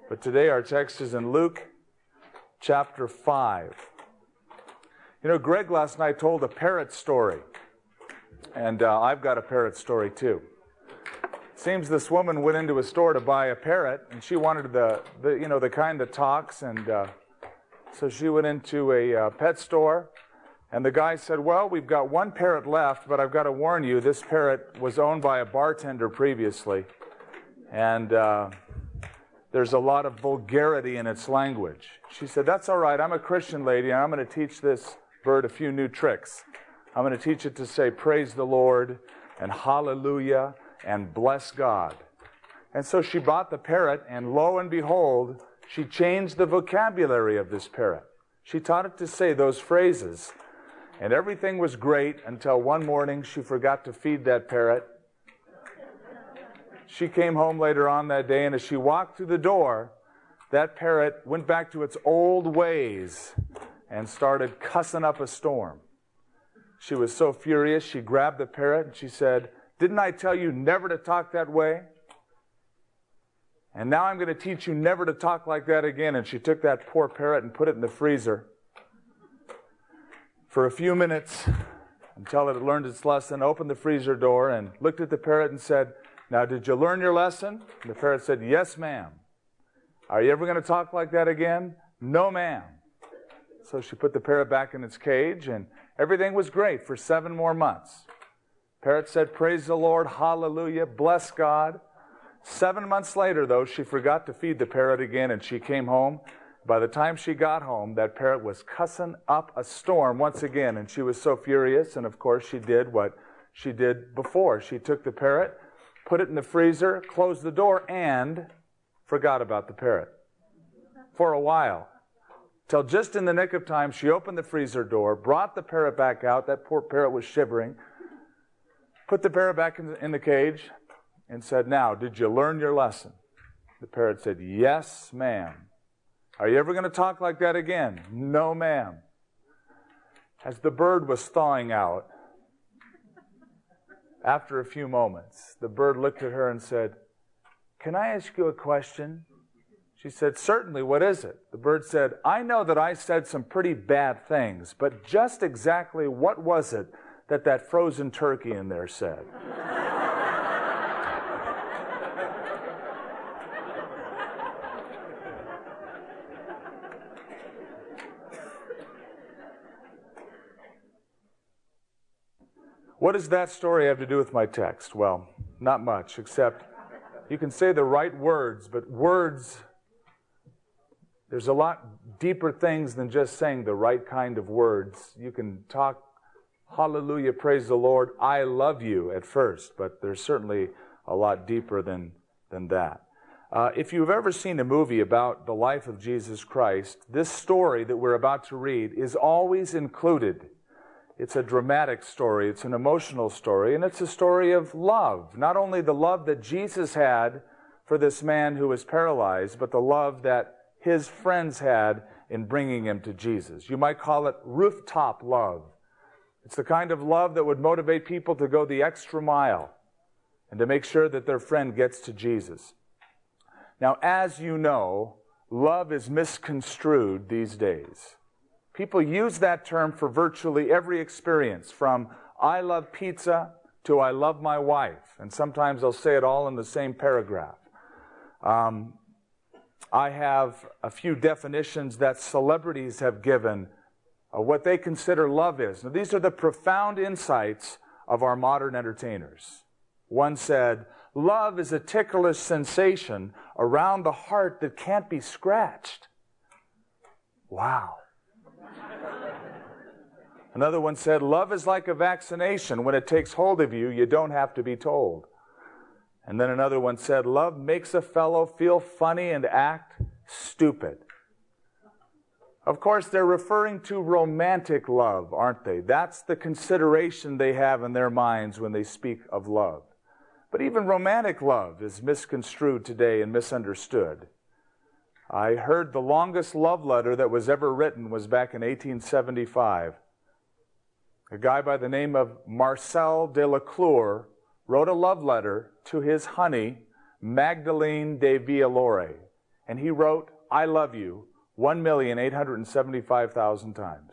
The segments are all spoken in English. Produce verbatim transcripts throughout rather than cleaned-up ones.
But today our text is in Luke chapter five. You know, Greg last night told a parrot story. And uh, I've got a parrot story too. It seems this woman went into a store to buy a parrot, and she wanted the, the you know, the kind that talks. And uh, so she went into a uh, pet store, and the guy said, "Well, we've got one parrot left, but I've got to warn you, this parrot was owned by a bartender previously, and uh, there's a lot of vulgarity in its language." She said, "That's all right. I'm a Christian lady, and I'm going to teach this bird a few new tricks. I'm going to teach it to say, 'Praise the Lord,' and 'Hallelujah,' and 'Bless God.'" And so she bought the parrot, and lo and behold, she changed the vocabulary of this parrot. She taught it to say those phrases, and everything was great until one morning she forgot to feed that parrot. She came home later on that day, and as she walked through the door, that parrot went back to its old ways and started cussing up a storm. She was so furious, she grabbed the parrot and she said, "Didn't I tell you never to talk that way? And now I'm going to teach you never to talk like that again." And she took that poor parrot and put it in the freezer for a few minutes until it had learned its lesson, opened the freezer door and looked at the parrot and said, "Now, did you learn your lesson?" And the parrot said, "Yes, ma'am." "Are you ever going to talk like that again?" "No, ma'am." So she put the parrot back in its cage, and everything was great for seven more months. Parrot said, "Praise the Lord, hallelujah, bless God." Seven months later, though, she forgot to feed the parrot again, and she came home. By the time she got home, that parrot was cussing up a storm once again, and she was so furious, and of course she did what she did before. She took the parrot, put it in the freezer, closed the door, and forgot about the parrot for a while. Till just in the nick of time, she opened the freezer door, brought the parrot back out. That poor parrot was shivering. Put the parrot back in the, in the cage and said, "Now, did you learn your lesson?" The parrot said, "Yes, ma'am." "Are you ever going to talk like that again?" "No, ma'am." As the bird was thawing out, after a few moments, the bird looked at her and said, "Can I ask you a question?" She said, "Certainly, what is it?" The bird said, "I know that I said some pretty bad things, but just exactly what was it that that frozen turkey in there said?" What does that story have to do with my text? Well, not much, except you can say the right words, but words, there's a lot deeper things than just saying the right kind of words. You can talk, hallelujah, praise the Lord, I love you at first, but there's certainly a lot deeper than, than that. Uh, if you've ever seen a movie about the life of Jesus Christ, this story that we're about to read is always included. It's a dramatic story, it's an emotional story, and it's a story of love. Not only the love that Jesus had for this man who was paralyzed, but the love that his friends had in bringing him to Jesus. You might call it rooftop love. It's the kind of love that would motivate people to go the extra mile and to make sure that their friend gets to Jesus. Now, as you know, love is misconstrued these days. People use that term for virtually every experience, from "I love pizza" to "I love my wife." And sometimes they'll say it all in the same paragraph. Um, I have a few definitions that celebrities have given of what they consider love is. Now, these are the profound insights of our modern entertainers. One said, "Love is a ticklish sensation around the heart that can't be scratched." Wow. Another one said, "Love is like a vaccination. When it takes hold of you, you don't have to be told." And then another one said, "Love makes a fellow feel funny and act stupid." Of course, they're referring to romantic love, aren't they? That's the consideration they have in their minds when they speak of love. But even romantic love is misconstrued today and misunderstood. I heard the longest love letter that was ever written was back in eighteen seventy-five. A guy by the name of Marcel de la Cour wrote a love letter to his honey, Magdalene de Villaloret. and he wrote, I love you, one million eight hundred seventy-five thousand times.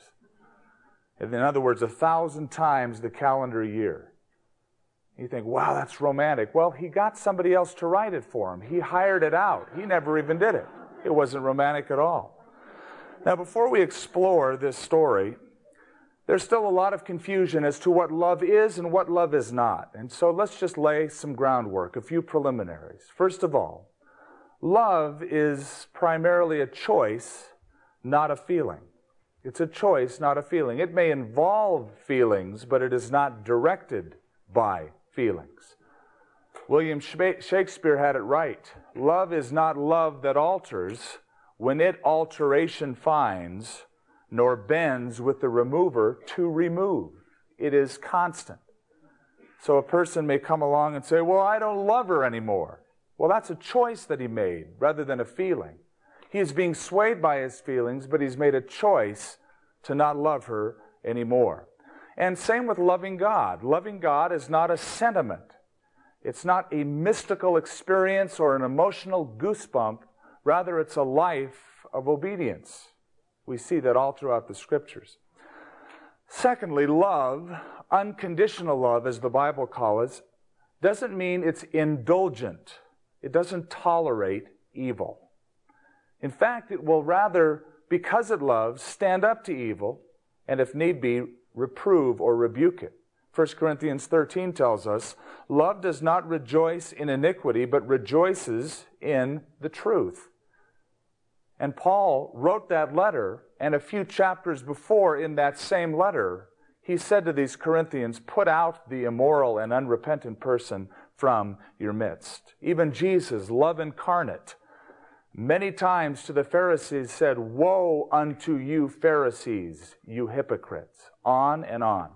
In other words, a thousand times the calendar year. You think, wow, that's romantic. Well, he got somebody else to write it for him. He hired it out. He never even did it. It wasn't romantic at all. Now, before we explore this story, there's still a lot of confusion as to what love is and what love is not. And so let's just lay some groundwork, a few preliminaries. First of all, love is primarily a choice, not a feeling. It's a choice, not a feeling. It may involve feelings, but it is not directed by feelings. William Shakespeare had it right. Love is not love that alters when it alteration finds, nor bends with the remover to remove. It is constant. So a person may come along and say, well, I don't love her anymore. Well, that's a choice that he made rather than a feeling. He is being swayed by his feelings, but he's made a choice to not love her anymore. And same with loving God. Loving God is not a sentiment. It's not a mystical experience or an emotional goosebump. Rather, it's a life of obedience. We see that all throughout the Scriptures. Secondly, love, unconditional love, as the Bible calls it, doesn't mean it's indulgent. It doesn't tolerate evil. In fact, it will rather, because it loves, stand up to evil, and if need be, reprove or rebuke it. First Corinthians thirteen tells us, love does not rejoice in iniquity, but rejoices in the truth. And Paul wrote that letter, and a few chapters before in that same letter, he said to these Corinthians, put out the immoral and unrepentant person from your midst. Even Jesus, love incarnate, many times to the Pharisees said, woe unto you Pharisees, you hypocrites. On and on.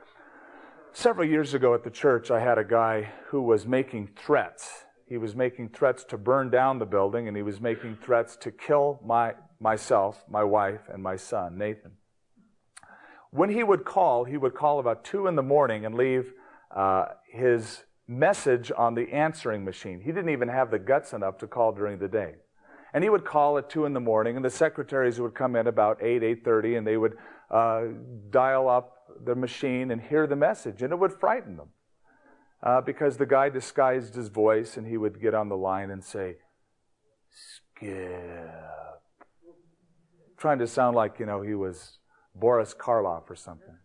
Several years ago at the church, I had a guy who was making threats. He was making threats to burn down the building, and he was making threats to kill my myself, my wife, and my son, Nathan. When he would call, he would call about two in the morning and leave uh, his message on the answering machine. He didn't even have the guts enough to call during the day. And he would call at two in the morning, and the secretaries would come in about eight, eight thirty, and they would uh, dial up the machine and hear the message, and it would frighten them. Uh, because the guy disguised his voice, and he would get on the line and say, Skip. Trying to sound like, you know, he was Boris Karloff or something.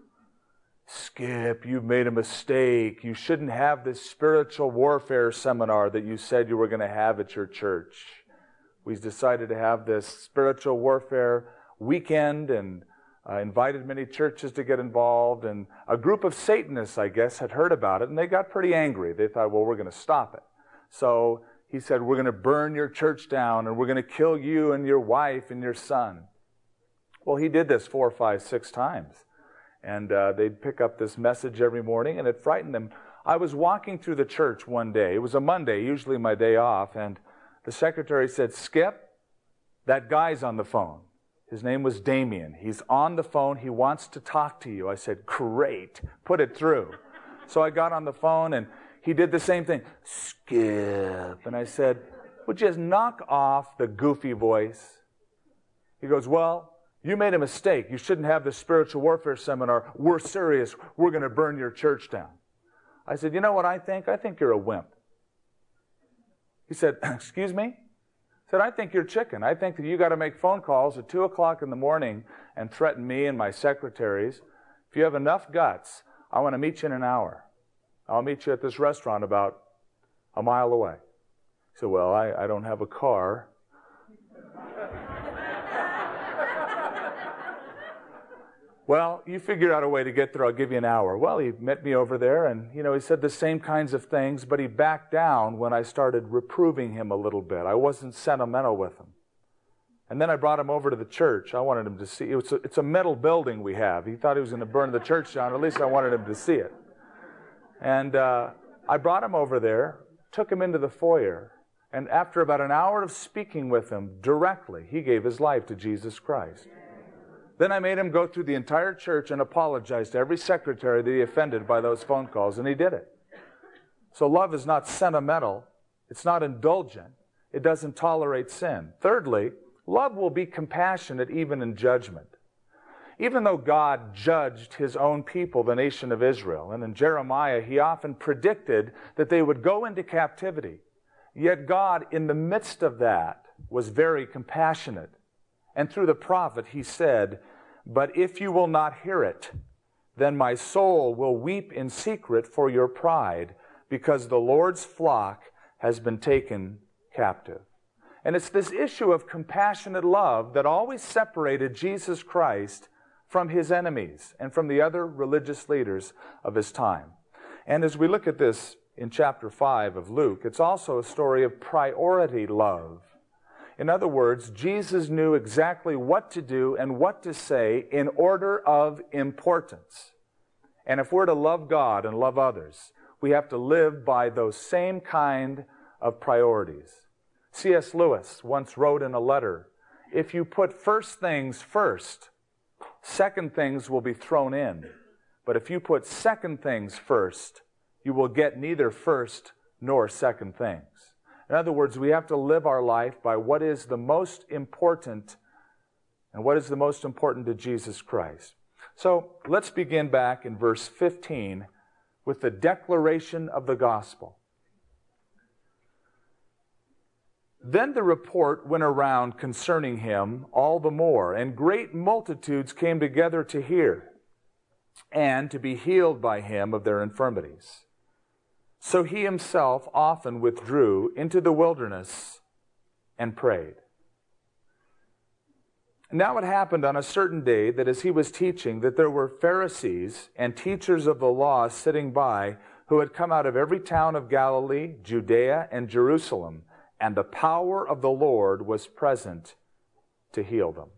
Skip, you've made a mistake. You shouldn't have this spiritual warfare seminar that you said you were going to have at your church. We've decided to have this spiritual warfare weekend and uh, invited many churches to get involved. And a group of Satanists, I guess, had heard about it, and they got pretty angry. They thought, well, we're going to stop it. So he said, we're going to burn your church down, and we're going to kill you and your wife and your son. Well, he did this four, five, six times. And uh, they'd pick up this message every morning, and it frightened them. I was walking through the church one day. It was a Monday, usually my day off, and the secretary said, Skip, that guy's on the phone. His name was Damien. He's on the phone. He wants to talk to you. I said, great, put it through. So I got on the phone, and he did the same thing. Skip. And I said, would you just knock off the goofy voice? He goes, well, you made a mistake. You shouldn't have this spiritual warfare seminar. We're serious. We're going to burn your church down. I said, you know what I think? I think you're a wimp. He said, excuse me? I said, I think you're chicken. I think that you got to make phone calls at two o'clock in the morning and threaten me and my secretaries. If you have enough guts, I want to meet you in an hour. I'll meet you at this restaurant about a mile away. He said, well, I, I don't have a car. Well, you figure out a way to get there. I'll give you an hour. Well, he met me over there, and, you know, he said the same kinds of things, but he backed down when I started reproving him a little bit. I wasn't sentimental with him. And then I brought him over to the church. I wanted him to see. It's a, it's a metal building we have. He thought he was going to burn the church down. At least I wanted him to see it. And uh, I brought him over there, took him into the foyer, and after about an hour of speaking with him directly, he gave his life to Jesus Christ. Then I made him go through the entire church and apologize to every secretary that he offended by those phone calls, and he did it. So love is not sentimental. It's not indulgent. It doesn't tolerate sin. Thirdly, love will be compassionate even in judgment. Even though God judged his own people, the nation of Israel, and in Jeremiah he often predicted that they would go into captivity, yet God, in the midst of that, was very compassionate. And through the prophet he said, "But if you will not hear it, then my soul will weep in secret for your pride, because the Lord's flock has been taken captive." And it's this issue of compassionate love that always separated Jesus Christ from his enemies and from the other religious leaders of his time. And as we look at this in chapter five of Luke, it's also a story of priority love. In other words, Jesus knew exactly what to do and what to say in order of importance. And if we're to love God and love others, we have to live by those same kind of priorities. C S Lewis once wrote in a letter, "If you put first things first, second things will be thrown in. But if you put second things first, you will get neither first nor second things." In other words, we have to live our life by what is the most important and what is the most important to Jesus Christ. So let's begin back in verse fifteen with the declaration of the gospel. Then the report went around concerning him all the more, and great multitudes came together to hear and to be healed by him of their infirmities. So he himself often withdrew into the wilderness and prayed. Now it happened on a certain day that as he was teaching, that there were Pharisees and teachers of the law sitting by, who had come out of every town of Galilee, Judea, and Jerusalem, and the power of the Lord was present to heal them.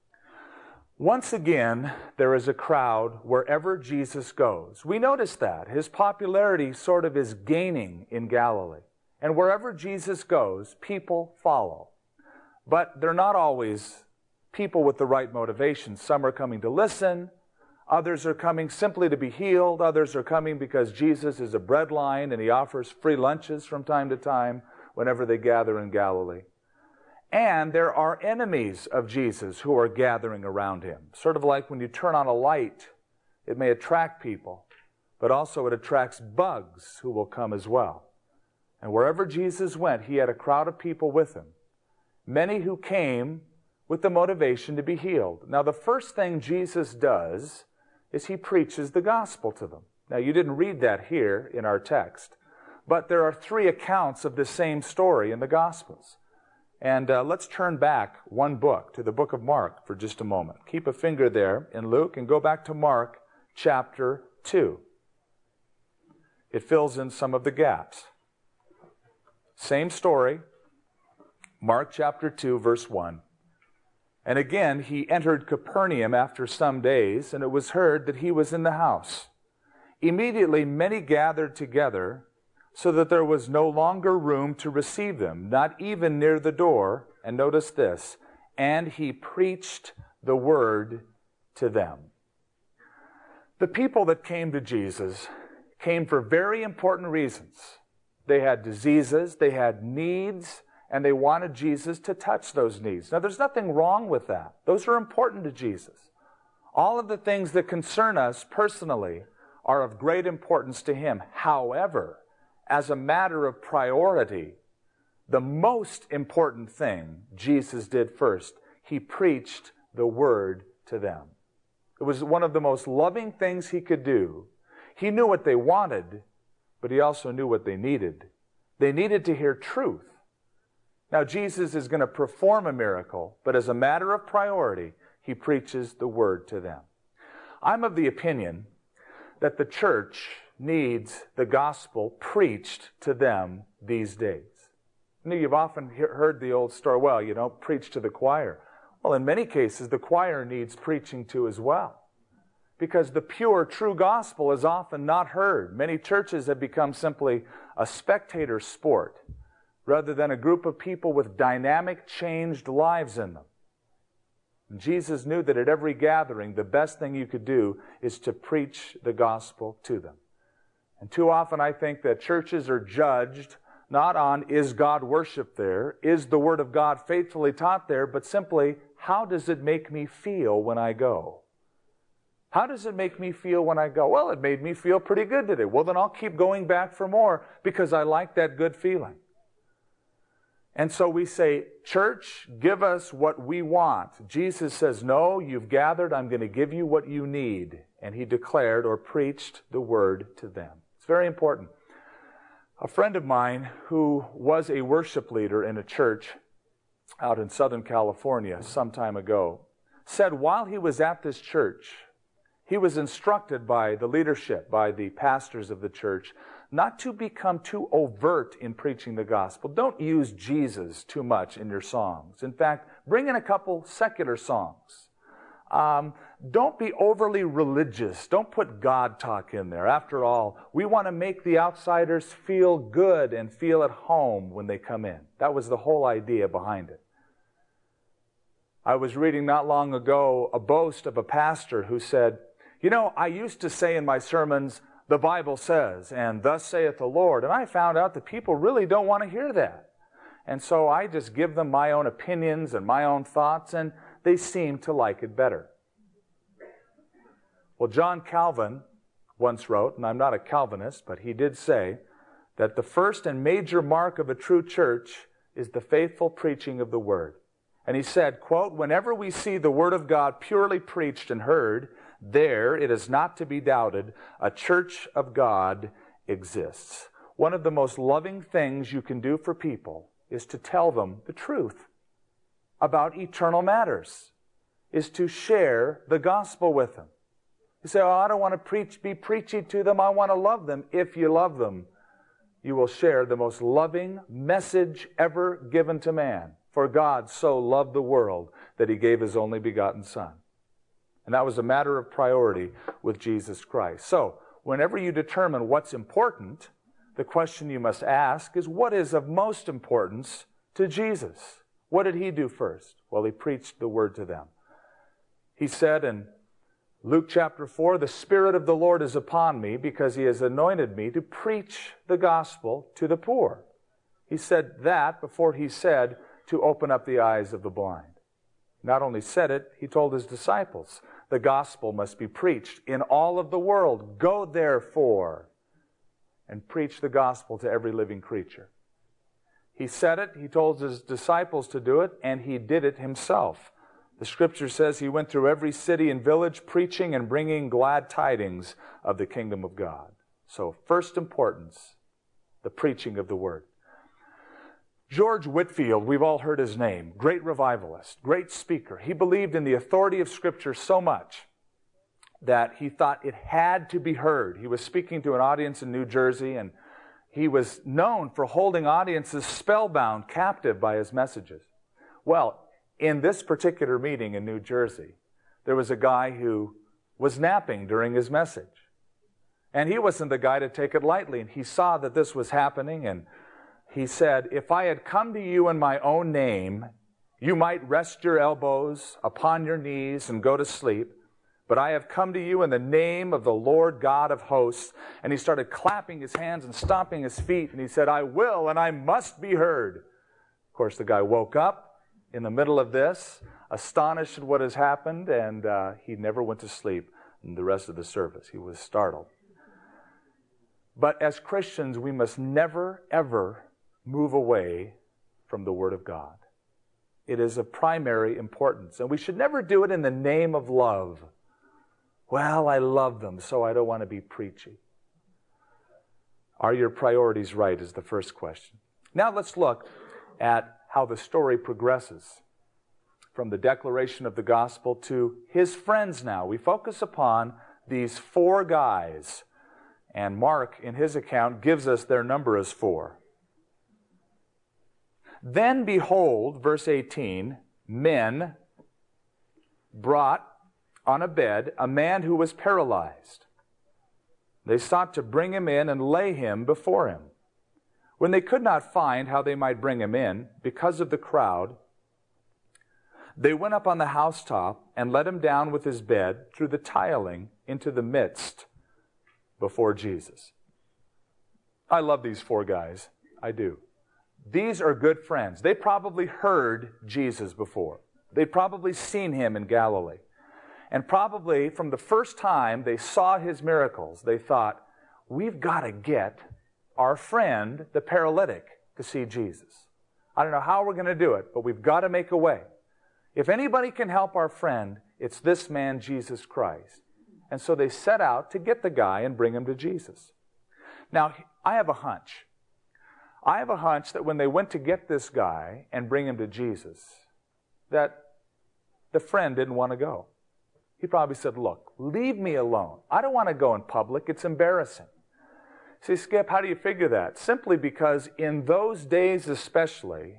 Once again, there is a crowd wherever Jesus goes. We notice that. His popularity sort of is gaining in Galilee. And wherever Jesus goes, people follow. But they're not always people with the right motivation. Some are coming to listen. Others are coming simply to be healed. Others are coming because Jesus is a breadline and he offers free lunches from time to time whenever they gather in Galilee. And there are enemies of Jesus who are gathering around him. Sort of like when you turn on a light, it may attract people, but also it attracts bugs who will come as well. And wherever Jesus went, he had a crowd of people with him, many who came with the motivation to be healed. Now, the first thing Jesus does is he preaches the gospel to them. Now, you didn't read that here in our text, but there are three accounts of the same story in the Gospels. And uh, let's turn back one book to the book of Mark for just a moment. Keep a finger there in Luke and go back to Mark chapter two. It fills in some of the gaps. Same story, Mark chapter two, verse one. And again, he entered Capernaum after some days, and it was heard that he was in the house. Immediately many gathered together, so that there was no longer room to receive them, not even near the door. And notice this, and he preached the word to them. The people that came to Jesus came for very important reasons. They had diseases, they had needs, and they wanted Jesus to touch those needs. Now, there's nothing wrong with that. Those are important to Jesus. All of the things that concern us personally are of great importance to him. However, as a matter of priority, the most important thing Jesus did first, he preached the word to them. It was one of the most loving things he could do. He knew what they wanted, but he also knew what they needed. They needed to hear truth. Now, Jesus is going to perform a miracle, but as a matter of priority, he preaches the word to them. I'm of the opinion that the church needs the gospel preached to them these days. You know, you've often he- heard the old story, well, you don't preach to the choir. Well, in many cases, the choir needs preaching to as well. Because the pure, true gospel is often not heard. Many churches have become simply a spectator sport rather than a group of people with dynamic, changed lives in them. And Jesus knew that at every gathering, the best thing you could do is to preach the gospel to them. And too often I think that churches are judged not on is God worshiped there, is the Word of God faithfully taught there, but simply, how does it make me feel when I go? How does it make me feel when I go? Well, it made me feel pretty good today. Well, then I'll keep going back for more because I like that good feeling. And so we say, church, give us what we want. Jesus says, no, you've gathered, I'm going to give you what you need. And He declared or preached the Word to them. It's very important. A friend of mine who was a worship leader in a church out in Southern California some time ago said while he was at this church, he was instructed by the leadership, by the pastors of the church, not to become too overt in preaching the gospel. Don't use Jesus too much in your songs. In fact, bring in a couple secular songs. Um, don't be overly religious. Don't put God talk in there. After all, we want to make the outsiders feel good and feel at home when they come in. That was the whole idea behind it. I was reading not long ago a boast of a pastor who said, you know, I used to say in my sermons, the Bible says, and thus saith the Lord. And I found out that people really don't want to hear that. And so I just give them my own opinions and my own thoughts, and they seem to like it better. Well, John Calvin once wrote, and I'm not a Calvinist, but he did say that the first and major mark of a true church is the faithful preaching of the Word. And he said, quote, whenever we see the Word of God purely preached and heard, there, it is not to be doubted, a church of God exists. One of the most loving things you can do for people is to tell them the truth about eternal matters, is to share the gospel with them. You say, oh, I don't want to preach, be preachy to them. I want to love them. If you love them, you will share the most loving message ever given to man. For God so loved the world that He gave His only begotten Son. And that was a matter of priority with Jesus Christ. So, whenever you determine what's important, the question you must ask is, what is of most importance to Jesus? What did He do first? Well, He preached the Word to them. He said in Luke chapter four, the Spirit of the Lord is upon me because He has anointed me to preach the gospel to the poor. He said that before He said to open up the eyes of the blind. Not only said it, He told His disciples, the gospel must be preached in all of the world. Go therefore and preach the gospel to every living creature. He said it, He told His disciples to do it, and He did it Himself. The Scripture says He went through every city and village preaching and bringing glad tidings of the kingdom of God. So, first importance, the preaching of the Word. George Whitefield, we've all heard his name, great revivalist, great speaker. He believed in the authority of Scripture so much that he thought it had to be heard. He was speaking to an audience in New Jersey, and he was known for holding audiences spellbound, captive by his messages. Well, in this particular meeting in New Jersey, there was a guy who was napping during his message. And he wasn't the guy to take it lightly, and he saw that this was happening, and he said, if I had come to you in my own name, you might rest your elbows upon your knees and go to sleep. But I have come to you in the name of the Lord God of hosts. And he started clapping his hands and stomping his feet. And he said, I will and I must be heard. Of course, the guy woke up in the middle of this, astonished at what has happened. And uh, he never went to sleep in the rest of the service. He was startled. But as Christians, we must never, ever move away from the Word of God. It is of primary importance. And we should never do it in the name of love. Well, I love them, so I don't want to be preachy. Are your priorities right is the first question. Now let's look at how the story progresses from the declaration of the gospel to his friends now. We focus upon these four guys. And Mark, in his account, gives us their number as four. Then behold, verse eighteen, men brought on a bed a man who was paralyzed. They sought to bring him in and lay him before him. When they could not find how they might bring him in, because of the crowd, they went up on the housetop and let him down with his bed through the tiling into the midst before Jesus. I love these four guys. I do. These are good friends. They probably heard Jesus before. They'd probably seen him in Galilee. And probably from the first time they saw his miracles, they thought, we've got to get our friend, the paralytic, to see Jesus. I don't know how we're going to do it, but we've got to make a way. If anybody can help our friend, it's this man, Jesus Christ. And so they set out to get the guy and bring him to Jesus. Now, I have a hunch. I have a hunch that when they went to get this guy and bring him to Jesus, that the friend didn't want to go. He probably said, look, leave me alone. I don't want to go in public. It's embarrassing. See, Skip, how do you figure that? Simply because in those days especially,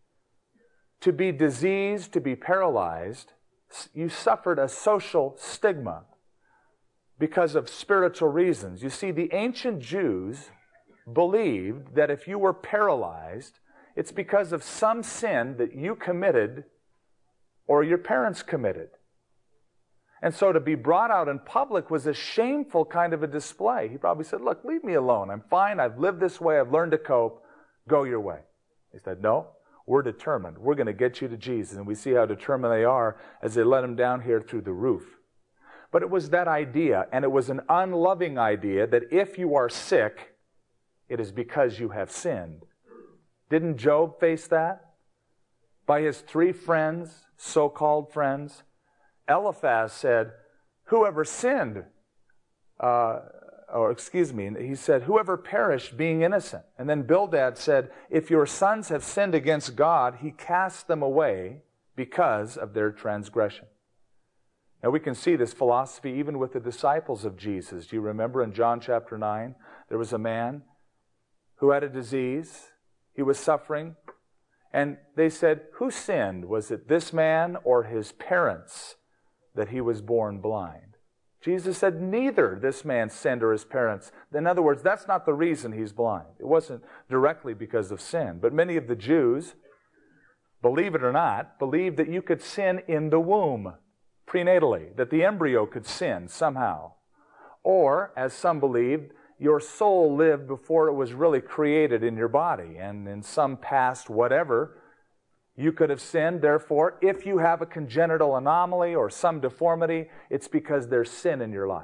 to be diseased, to be paralyzed, you suffered a social stigma because of spiritual reasons. You see, the ancient Jews believed that if you were paralyzed, it's because of some sin that you committed or your parents committed. And so to be brought out in public was a shameful kind of a display. He probably said, look, leave me alone. I'm fine. I've lived this way. I've learned to cope. Go your way. He said, no, we're determined. We're going to get you to Jesus. And we see how determined they are as they let him down here through the roof. But it was that idea, and it was an unloving idea, that if you are sick, it is because you have sinned. Didn't Job face that? By his three friends, so-called friends. Eliphaz said, whoever sinned, uh, or excuse me, he said, whoever perished being innocent. And then Bildad said, if your sons have sinned against God, he casts them away because of their transgression. Now we can see this philosophy even with the disciples of Jesus. Do you remember in John chapter nine, there was a man who had a disease. He was suffering. And they said, who sinned? Was it this man or his parents that he was born blind? Jesus said, neither this man sinned or his parents. In other words, that's not the reason he's blind. It wasn't directly because of sin. But many of the Jews, believe it or not, believed that you could sin in the womb, prenatally, that the embryo could sin somehow. Or, as some believed, your soul lived before it was really created in your body, and in some past whatever, you could have sinned. Therefore, if you have a congenital anomaly or some deformity, it's because there's sin in your life.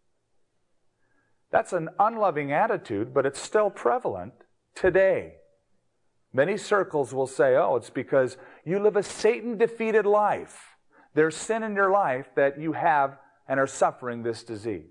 That's an unloving attitude, but it's still prevalent today. Many circles will say, oh, it's because you live a Satan-defeated life. There's sin in your life that you have and are suffering this disease.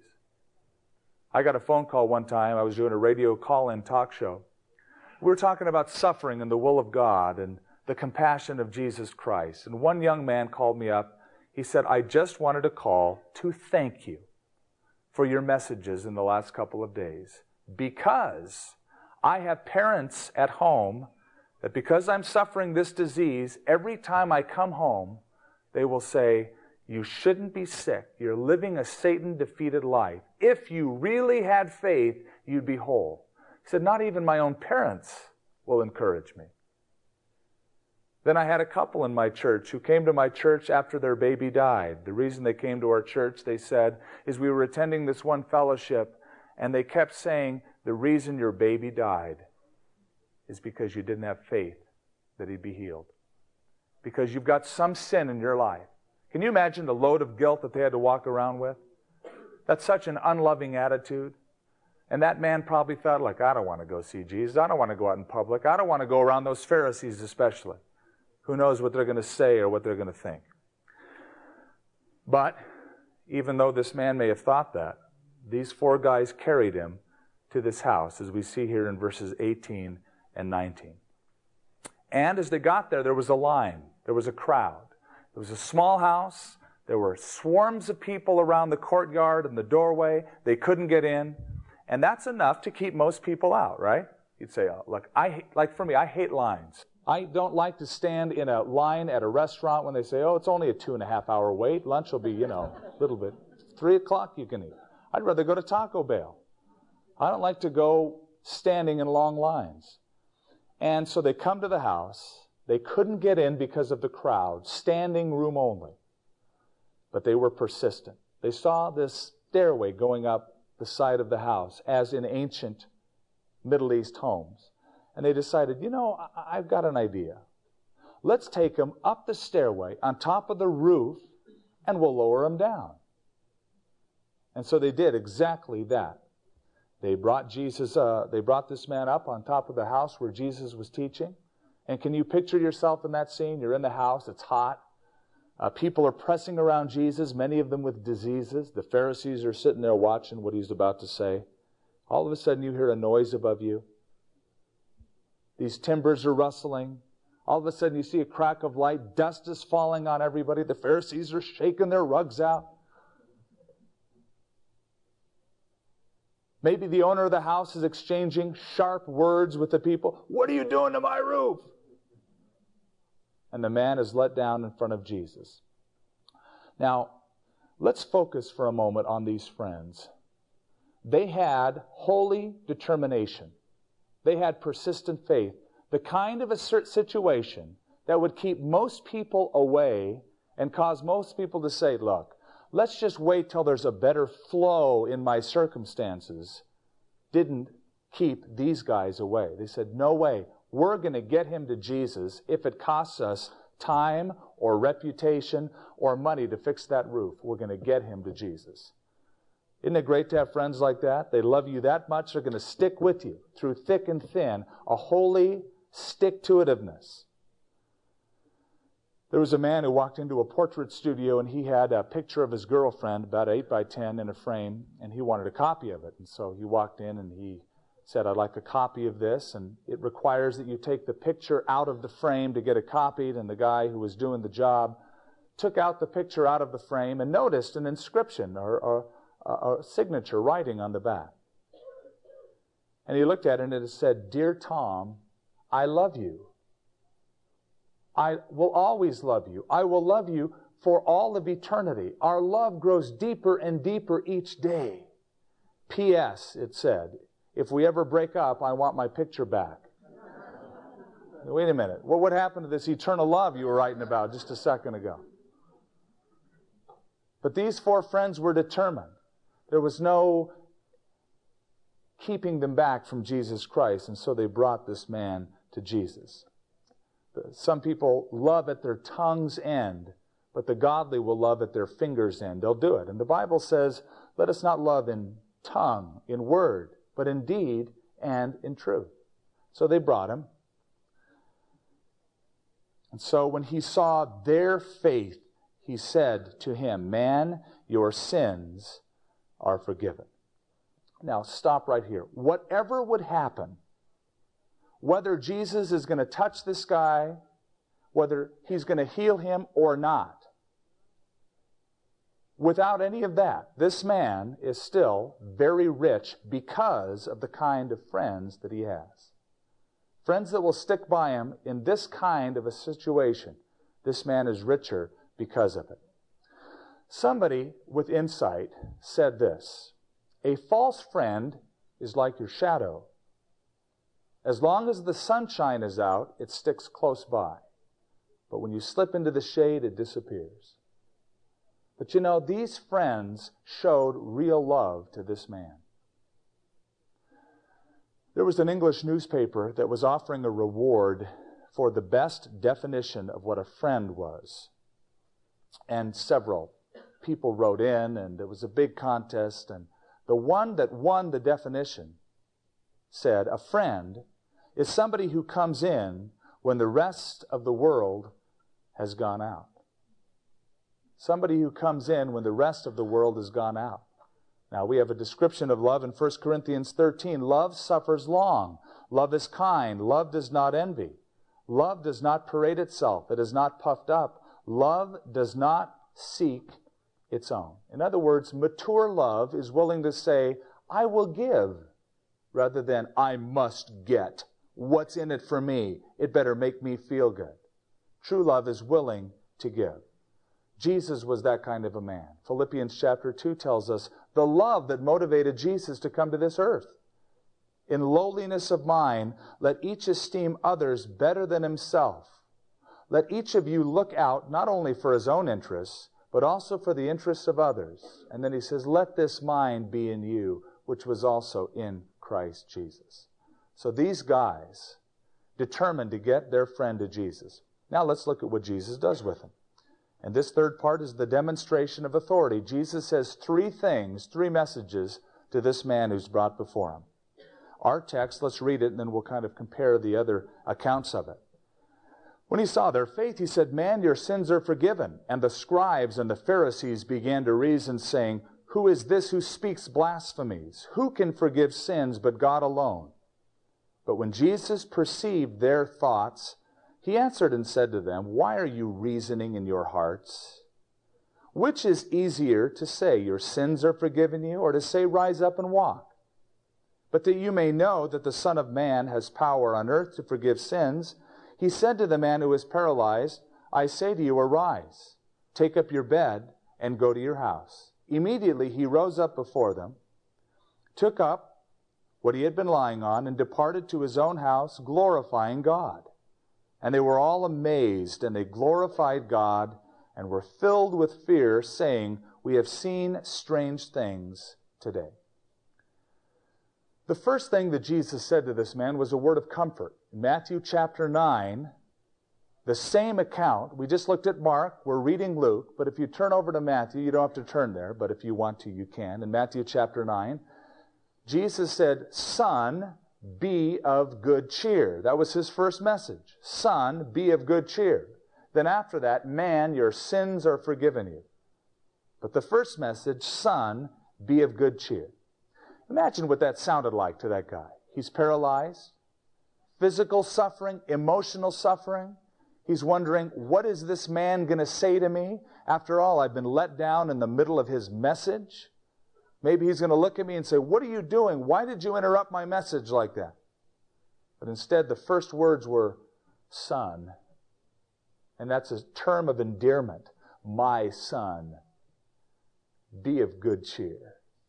I got a phone call one time. I was doing a radio call-in talk show. We were talking about suffering and the will of God and the compassion of Jesus Christ. And one young man called me up. He said, I just wanted to call to thank you for your messages in the last couple of days, because I have parents at home that because I'm suffering this disease, every time I come home, they will say, you shouldn't be sick. You're living a Satan-defeated life. If you really had faith, you'd be whole. He said, not even my own parents will encourage me. Then I had a couple in my church who came to my church after their baby died. The reason they came to our church, they said, is we were attending this one fellowship, and they kept saying, the reason your baby died is because you didn't have faith that he'd be healed. Because you've got some sin in your life. Can you imagine the load of guilt that they had to walk around with? That's such an unloving attitude. And that man probably thought, like, I don't want to go see Jesus. I don't want to go out in public. I don't want to go around those Pharisees especially. Who knows what they're going to say or what they're going to think. But even though this man may have thought that, these four guys carried him to this house, as we see here in verses eighteen and nineteen. And as they got there, there was a line. There was a crowd. It was a small house. There were swarms of people around the courtyard and the doorway. They couldn't get in. And that's enough to keep most people out, right? You'd say, oh, look, I, like for me, I hate lines. I don't like to stand in a line at a restaurant when they say, oh, it's only a two and a half hour wait. Lunch will be, you know, a little bit. Three o'clock you can eat. I'd rather go to Taco Bell. I don't like to go standing in long lines. And so they come to the house. They couldn't get in because of the crowd, standing room only. But they were persistent. They saw this stairway going up the side of the house, as in ancient Middle East homes. And they decided, you know, I- I've got an idea. Let's take him up the stairway on top of the roof and we'll lower him down. And so they did exactly that. They brought Jesus, uh, they brought this man up on top of the house where Jesus was teaching. And can you picture yourself in that scene? You're in the house, it's hot. Uh, people are pressing around Jesus, many of them with diseases. The Pharisees are sitting there watching what he's about to say. All of a sudden you hear a noise above you. These timbers are rustling. All of a sudden you see a crack of light. Dust is falling on everybody. The Pharisees are shaking their rugs out. Maybe the owner of the house is exchanging sharp words with the people. What are you doing to my roof? And the man is let down in front of Jesus. Now, let's focus for a moment on these friends. They had holy determination. They had persistent faith. The kind of a situation that would keep most people away and cause most people to say, look, let's just wait till there's a better flow in my circumstances, didn't keep these guys away. They said, no way. We're going to get him to Jesus if it costs us time or reputation or money to fix that roof. We're going to get him to Jesus. Isn't it great to have friends like that? They love you that much. They're going to stick with you through thick and thin, a holy stick-to-itiveness. There was a man who walked into a portrait studio and he had a picture of his girlfriend, about eight by ten in a frame, and he wanted a copy of it. And so he walked in and he said, I'd like a copy of this, and it requires that you take the picture out of the frame to get it copied. And the guy who was doing the job took out the picture out of the frame and noticed an inscription or, or, or a signature writing on the back. And he looked at it and it said, Dear Tom, I love you. I will always love you. I will love you for all of eternity. Our love grows deeper and deeper each day. P S, it said, if we ever break up, I want my picture back. Wait a minute. Well, what happened to this eternal love you were writing about just a second ago? But these four friends were determined. There was no keeping them back from Jesus Christ, and so they brought this man to Jesus. Some people love at their tongue's end, but the godly will love at their finger's end. They'll do it. And the Bible says, let us not love in tongue, in word, but in deed and in truth. So they brought him. And so when he saw their faith, he said to him, man, your sins are forgiven. Now, stop right here. Whatever would happen, whether Jesus is going to touch this guy, whether he's going to heal him or not, without any of that, this man is still very rich because of the kind of friends that he has. Friends that will stick by him in this kind of a situation. This man is richer because of it. Somebody with insight said this, a false friend is like your shadow. As long as the sunshine is out, it sticks close by. But when you slip into the shade, it disappears. But you know, these friends showed real love to this man. There was an English newspaper that was offering a reward for the best definition of what a friend was. And several people wrote in, and there was a big contest, and the one that won the definition said, a friend is somebody who comes in when the rest of the world has gone out. Somebody who comes in when the rest of the world has gone out. Now, we have a description of love in First Corinthians thirteen. Love suffers long. Love is kind. Love does not envy. Love does not parade itself. It is not puffed up. Love does not seek its own. In other words, mature love is willing to say, I will give, rather than I must get. What's in it for me? It better make me feel good. True love is willing to give. Jesus was that kind of a man. Philippians chapter two tells us the love that motivated Jesus to come to this earth. In lowliness of mind, let each esteem others better than himself. Let each of you look out not only for his own interests, but also for the interests of others. And then he says, let this mind be in you, which was also in Christ Jesus. So these guys determined to get their friend to Jesus. Now let's look at what Jesus does with him. And this third part is the demonstration of authority. Jesus says three things, three messages to this man who's brought before him. Our text, let's read it, and then we'll kind of compare the other accounts of it. When he saw their faith, he said, "Man, your sins are forgiven." And the scribes and the Pharisees began to reason, saying, "Who is this who speaks blasphemies? Who can forgive sins but God alone?" But when Jesus perceived their thoughts, he answered and said to them, "Why are you reasoning in your hearts? Which is easier to say, 'Your sins are forgiven you,' or to say, 'Rise up and walk'? But that you may know that the Son of Man has power on earth to forgive sins, he said to the man who was paralyzed, 'I say to you, arise, take up your bed, and go to your house.' Immediately he rose up before them, took up what he had been lying on, and departed to his own house, glorifying God. And they were all amazed, and they glorified God, and were filled with fear, saying, 'We have seen strange things today.'" The first thing that Jesus said to this man was a word of comfort. In Matthew chapter nine, the same account, we just looked at Mark, we're reading Luke, but if you turn over to Matthew, you don't have to turn there, but if you want to, you can. In Matthew chapter nine, Jesus said, "Son, be of good cheer." That was his first message. "Son, be of good cheer." Then after that, "Man, your sins are forgiven you." But the first message, "Son, be of good cheer." Imagine what that sounded like to that guy. He's paralyzed, physical suffering, emotional suffering. He's wondering, what is this man going to say to me? After all, I've been let down in the middle of his message. Maybe he's going to look at me and say, "What are you doing? Why did you interrupt my message like that?" But instead, the first words were, "Son." And that's a term of endearment. "My son, be of good cheer."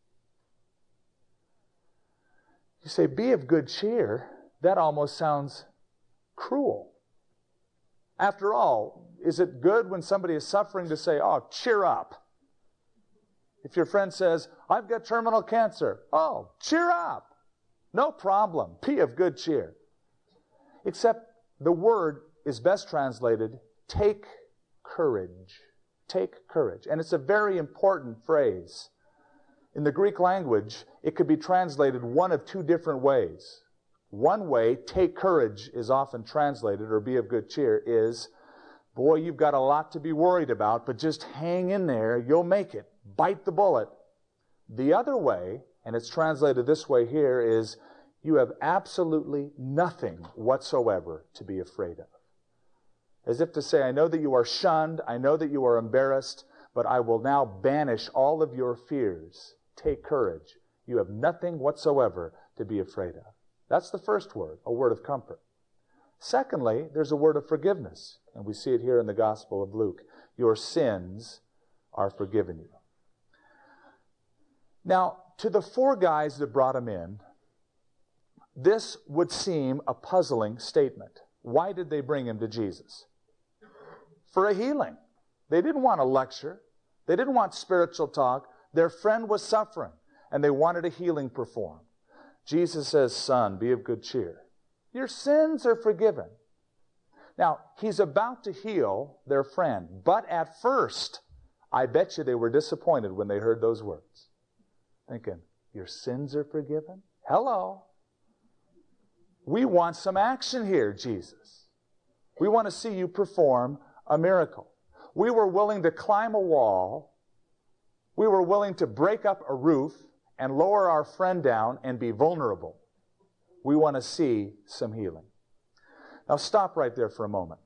You say, "Be of good cheer"? That almost sounds cruel. After all, is it good when somebody is suffering to say, "Oh, cheer up"? If your friend says, "I've got terminal cancer," "Oh, cheer up. No problem. Be of good cheer." Except the word is best translated, "take courage." Take courage. And it's a very important phrase. In the Greek language, it could be translated one of two different ways. One way, "take courage," is often translated, or "be of good cheer," is, "Boy, you've got a lot to be worried about, but just hang in there, you'll make it. Bite the bullet." The other way, and it's translated this way here, is, "You have absolutely nothing whatsoever to be afraid of." As if to say, "I know that you are shunned, I know that you are embarrassed, but I will now banish all of your fears. Take courage. You have nothing whatsoever to be afraid of." That's the first word, a word of comfort. Secondly, there's a word of forgiveness, and we see it here in the Gospel of Luke. "Your sins are forgiven you." Now, to the four guys that brought him in, this would seem a puzzling statement. Why did they bring him to Jesus? For a healing. They didn't want a lecture. They didn't want spiritual talk. Their friend was suffering, and they wanted a healing performed. Jesus says, "Son, be of good cheer. Your sins are forgiven." Now, he's about to heal their friend, but at first, I bet you they were disappointed when they heard those words. Thinking, "Your sins are forgiven? Hello. We want some action here, Jesus. We want to see you perform a miracle. We were willing to climb a wall. We were willing to break up a roof and lower our friend down and be vulnerable. We want to see some healing." Now stop right there for a moment.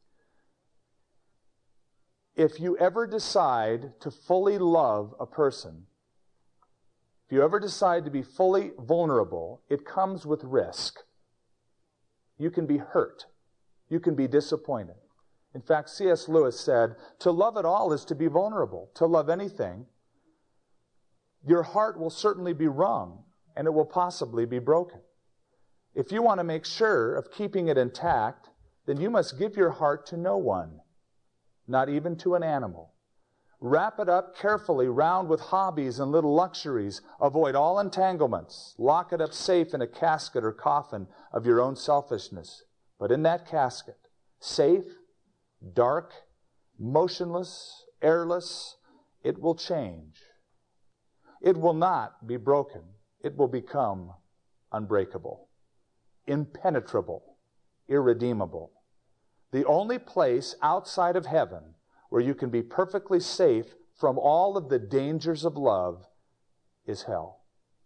If you ever decide to fully love a person, if you ever decide to be fully vulnerable, it comes with risk. You can be hurt. You can be disappointed. In fact, C S Lewis said, "To love at all is to be vulnerable. To love anything, your heart will certainly be wrung, and it will possibly be broken. If you want to make sure of keeping it intact, then you must give your heart to no one, not even to an animal. Wrap it up carefully round with hobbies and little luxuries. Avoid all entanglements. Lock it up safe in a casket or coffin of your own selfishness. But in that casket, safe, dark, motionless, airless, it will change. It will not be broken. It will become unbreakable, impenetrable, irredeemable. The only place outside of heaven where you can be perfectly safe from all of the dangers of love is hell.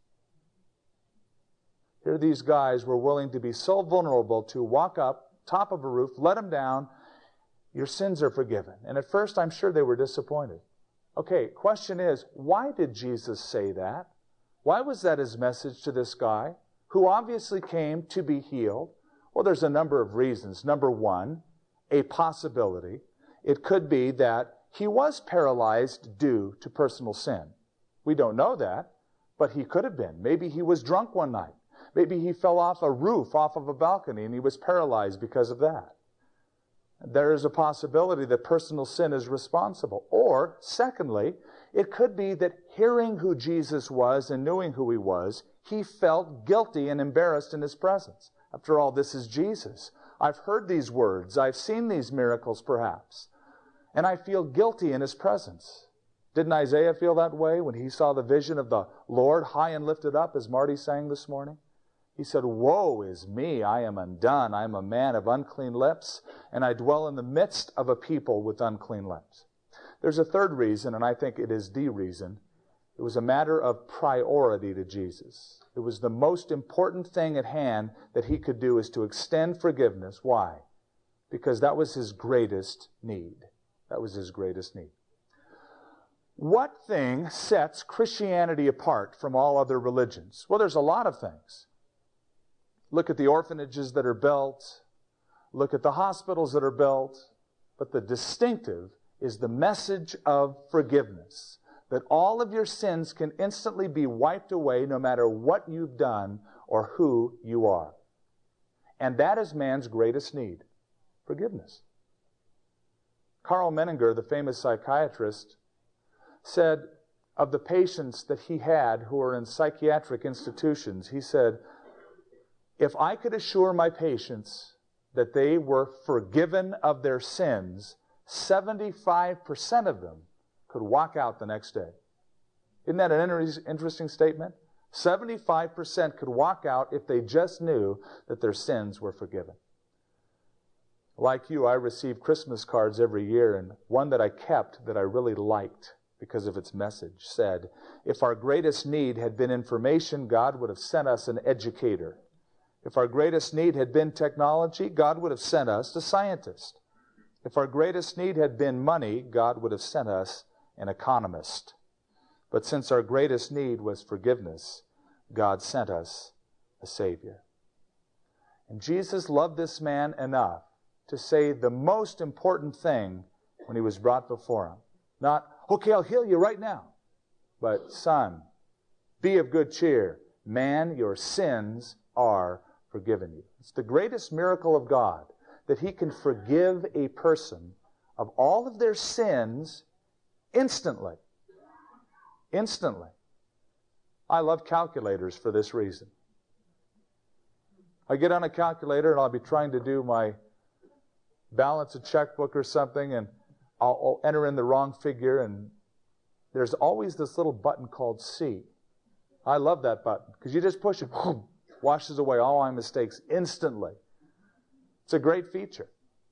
Here these guys were willing to be so vulnerable to walk up top of a roof, let them down, your sins are forgiven. And at first I'm sure they were disappointed. Okay, question is, why did Jesus say that? Why was that his message to this guy who obviously came to be healed? Well, there's a number of reasons. Number one, a possibility. It could be that he was paralyzed due to personal sin. We don't know that, but he could have been. Maybe he was drunk one night. Maybe he fell off a roof, off of a balcony, and he was paralyzed because of that. There is a possibility that personal sin is responsible. Or, secondly, it could be that hearing who Jesus was and knowing who he was, he felt guilty and embarrassed in his presence. After all, this is Jesus. I've heard these words. I've seen these miracles, perhaps. And I feel guilty in his presence. Didn't Isaiah feel that way when he saw the vision of the Lord high and lifted up, as Marty sang this morning? He said, "Woe is me, I am undone. I am a man of unclean lips, and I dwell in the midst of a people with unclean lips." There's a third reason, and I think it is the reason. It was a matter of priority to Jesus. It was the most important thing at hand that he could do is to extend forgiveness. Why? Because that was his greatest need. That was his greatest need. What thing sets Christianity apart from all other religions? Well, there's a lot of things. Look at the orphanages that are built. Look at the hospitals that are built. But the distinctive is the message of forgiveness. That all of your sins can instantly be wiped away no matter what you've done or who you are. And that is man's greatest need. Forgiveness. Karl Menninger, the famous psychiatrist, said of the patients that he had who were in psychiatric institutions, he said, "If I could assure my patients that they were forgiven of their sins, seventy-five percent of them could walk out the next day." Isn't that an interesting statement? seventy-five percent could walk out if they just knew that their sins were forgiven. Like you, I receive Christmas cards every year, and one that I kept that I really liked because of its message said, "If our greatest need had been information, God would have sent us an educator. If our greatest need had been technology, God would have sent us a scientist. If our greatest need had been money, God would have sent us an economist. But since our greatest need was forgiveness, God sent us a Savior." And Jesus loved this man enough to say the most important thing when he was brought before him. Not, "Okay, I'll heal you right now." But, "Son, be of good cheer. Man, your sins are forgiven you." It's the greatest miracle of God, that he can forgive a person of all of their sins instantly. Instantly. I love calculators for this reason. I get on a calculator and I'll be trying to do my balance a checkbook or something, and I'll, I'll enter in the wrong figure, and there's always this little button called C. I love that button because you just push it, boom, washes away all my mistakes instantly. It's a great feature.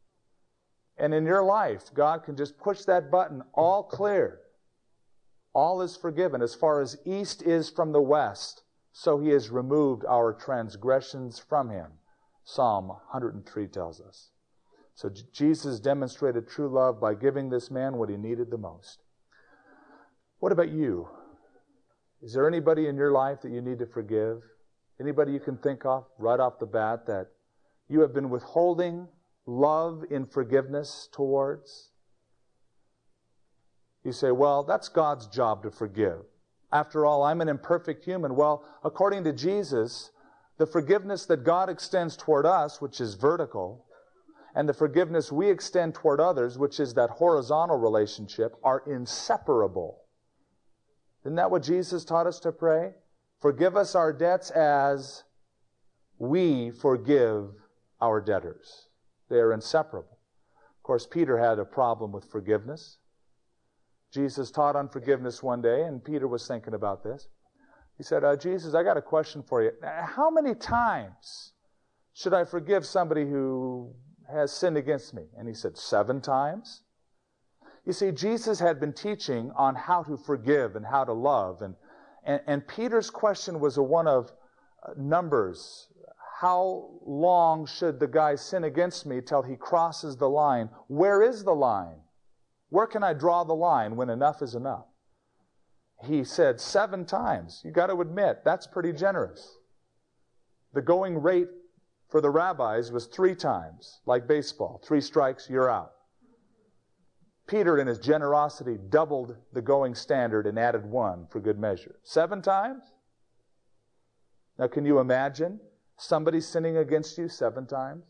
And in your life, God can just push that button, all clear. All is forgiven. As far as east is from the west, so he has removed our transgressions from him. Psalm one hundred three tells us. So Jesus demonstrated true love by giving this man what he needed the most. What about you? Is there anybody in your life that you need to forgive? Anybody you can think of right off the bat that you have been withholding love in forgiveness towards? You say, "Well, that's God's job to forgive. After all, I'm an imperfect human." Well, according to Jesus, the forgiveness that God extends toward us, which is vertical, and the forgiveness we extend toward others, which is that horizontal relationship, are inseparable. Isn't that what Jesus taught us to pray? Forgive us our debts as we forgive our debtors. They are inseparable. Of course, Peter had a problem with forgiveness. Jesus taught on forgiveness one day, and Peter was thinking about this. He said, uh, Jesus, I got a question for you. How many times should I forgive somebody who has sinned against me? And he said, seven times. You see, Jesus had been teaching on how to forgive and how to love. And, and, and Peter's question was a one of numbers. How long should the guy sin against me till he crosses the line? Where is the line? Where can I draw the line when enough is enough? He said seven times. You got to admit, that's pretty generous. The going rate for the rabbis was three times, like baseball. Three strikes, you're out. Peter, in his generosity, doubled the going standard and added one for good measure. Seven times? Now, can you imagine somebody sinning against you seven times?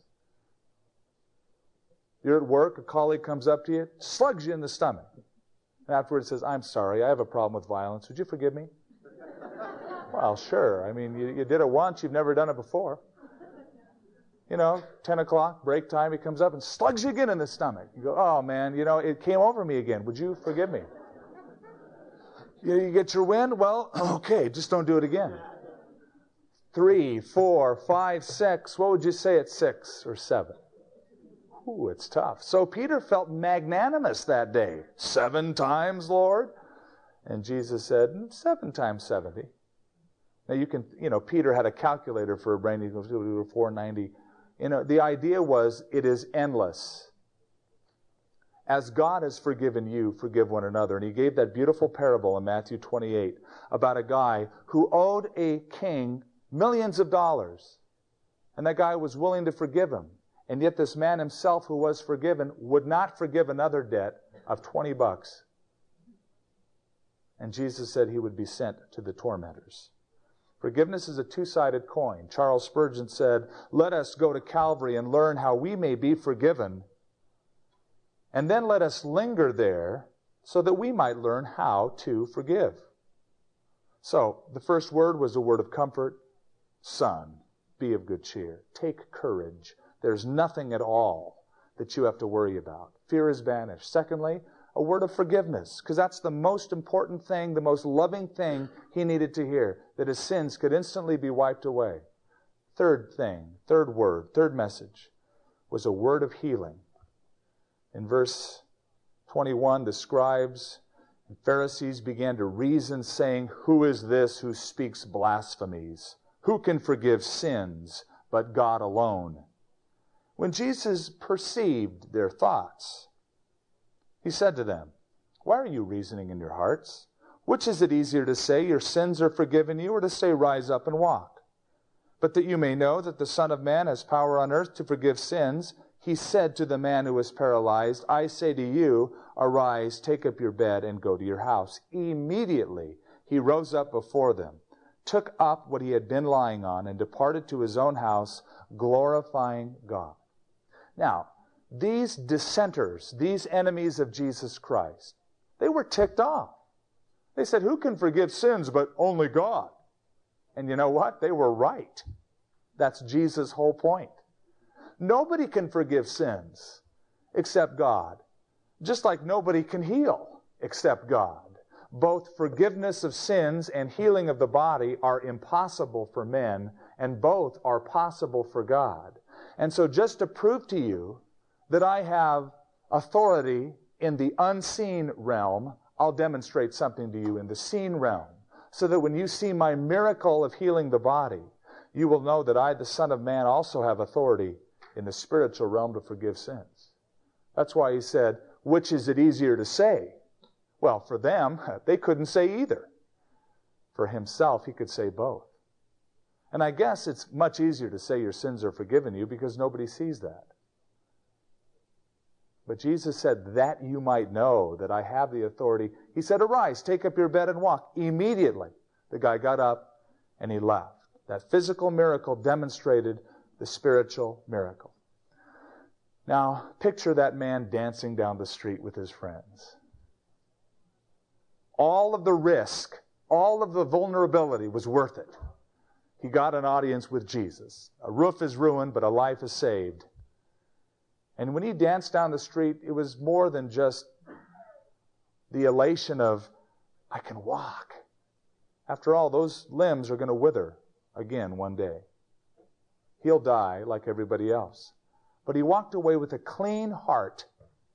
You're at work, a colleague comes up to you, slugs you in the stomach. And afterwards says, I'm sorry, I have a problem with violence. Would you forgive me? Well, sure. I mean, you, you did it once, you've never done it before. You know, ten o'clock, break time, he comes up and slugs you again in the stomach. You go, oh man, you know, it came over me again. Would you forgive me? You, you get your win? Well, okay, just don't do it again. Three, four, five, six. What would you say at six or seven? Ooh, it's tough. So Peter felt magnanimous that day. Seven times, Lord? And Jesus said, seven times seventy. Now you can, you know, Peter had a calculator for a brain. He goes to four ninety. You know, the idea was it is endless. As God has forgiven you, forgive one another. And he gave that beautiful parable in Matthew twenty-eight about a guy who owed a king millions of dollars. And that guy was willing to forgive him. And yet this man himself who was forgiven would not forgive another debt of twenty bucks. And Jesus said he would be sent to the tormentors. Forgiveness is a two-sided coin. Charles Spurgeon said, let us go to Calvary and learn how we may be forgiven. And then let us linger there so that we might learn how to forgive. So the first word was a word of comfort. Son, be of good cheer. Take courage. There's nothing at all that you have to worry about. Fear is banished. Secondly, a word of forgiveness, because that's the most important thing, the most loving thing he needed to hear, that his sins could instantly be wiped away. Third thing, third word, third message, was a word of healing. In verse twenty-one, the scribes and Pharisees began to reason, saying, who is this who speaks blasphemies? Who can forgive sins but God alone? When Jesus perceived their thoughts, he said to them, why are you reasoning in your hearts? Which is it easier to say, your sins are forgiven you, or to say, rise up and walk? But that you may know that the Son of Man has power on earth to forgive sins, he said to the man who was paralyzed, I say to you, arise, take up your bed, and go to your house. Immediately he rose up before them, took up what he had been lying on, and departed to his own house, glorifying God. Now, these dissenters, these enemies of Jesus Christ, they were ticked off. They said, who can forgive sins but only God? And you know what? They were right. That's Jesus' whole point. Nobody can forgive sins except God. Just like nobody can heal except God. Both forgiveness of sins and healing of the body are impossible for men, and both are possible for God. And so just to prove to you that I have authority in the unseen realm, I'll demonstrate something to you in the seen realm, so that when you see my miracle of healing the body, you will know that I, the Son of Man, also have authority in the spiritual realm to forgive sins. That's why he said, which is it easier to say? Well, for them, they couldn't say either. For himself, he could say both. And I guess it's much easier to say your sins are forgiven you because nobody sees that. But Jesus said, that you might know that I have the authority. He said, arise, take up your bed and walk. Immediately, the guy got up and he left. That physical miracle demonstrated the spiritual miracle. Now, picture that man dancing down the street with his friends. All of the risk, all of the vulnerability was worth it. he got an audience with Jesus. A roof is ruined, but a life is saved. And when he danced down the street, it was more than just the elation of, I can walk. After all, those limbs are going to wither again one day. He'll die like everybody else. But he walked away with a clean heart,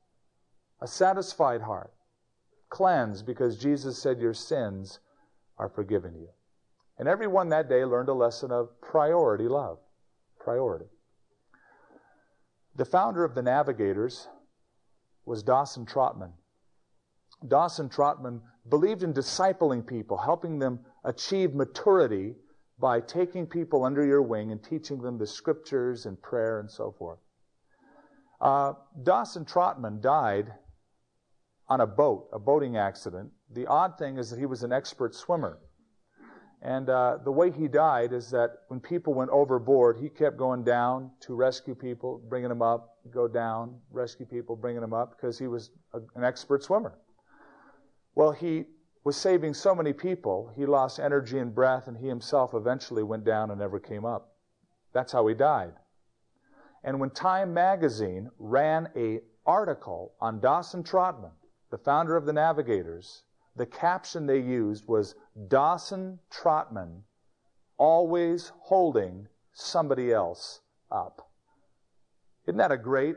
a satisfied heart, cleansed because Jesus said, your sins are forgiven you. And everyone that day learned a lesson of priority love. Priority. The founder of the Navigators was Dawson Trotman. Dawson Trotman believed in discipling people, helping them achieve maturity by taking people under your wing and teaching them the scriptures and prayer and so forth. Uh, Dawson Trotman died on a boat, a boating accident. The odd thing is that he was an expert swimmer. And uh, the way he died is that when people went overboard, he kept going down to rescue people, bringing them up, go down, rescue people, bringing them up, because he was a, an expert swimmer. Well, he was saving so many people, he lost energy and breath, and he himself eventually went down and never came up. That's how he died. And when Time magazine ran an article on Dawson Trotman, the founder of the Navigators, the caption they used was, Dawson Trotman always holding somebody else up. Isn't that a great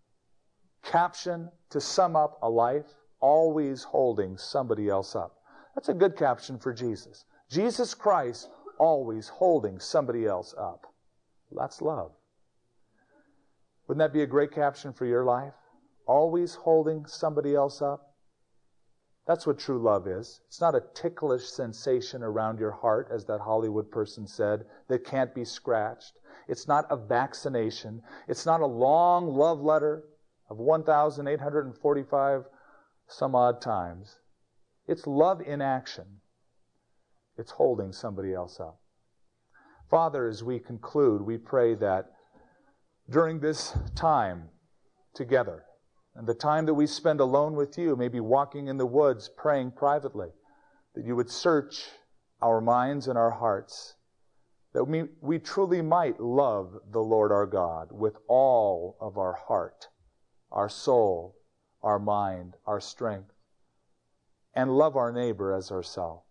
caption to sum up a life? Always holding somebody else up. That's a good caption for Jesus. Jesus Christ always holding somebody else up. That's love. Wouldn't that be a great caption for your life? Always holding somebody else up? That's what true love is. It's not a ticklish sensation around your heart, as that Hollywood person said, that can't be scratched. It's not a vaccination. It's not a long love letter of one thousand eight hundred forty-five some odd times. It's love in action. It's holding somebody else up. Father, as we conclude, we pray that during this time together, and the time that we spend alone with you, maybe walking in the woods, praying privately, that you would search our minds and our hearts, that we, we truly might love the Lord our God with all of our heart, our soul, our mind, our strength, and love our neighbor as ourselves.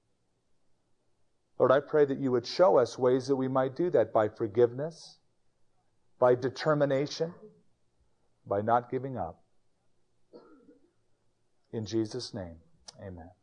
Lord, I pray that you would show us ways that we might do that by forgiveness, by determination, by not giving up. In Jesus' name, amen.